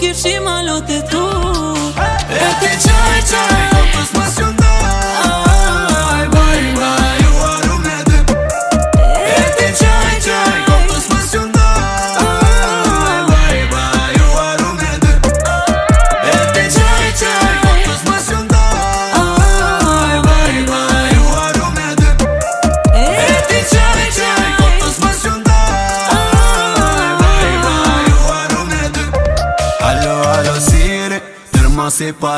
kishi malote tu. E ti qaj qaj, kopës mas jo ndaj, baj baj, ju aru me dy. E ti qaj qaj, kopës mas jo ndaj, baj baj, ju aru me dy. E ti qaj qaj, kopës mas jo ndaj, baj baj, ju aru me dy. E ti qaj qaj, kopës mas jo ndaj, baj baj, ju aru me dy. Alo, alo, siri, tërma si pa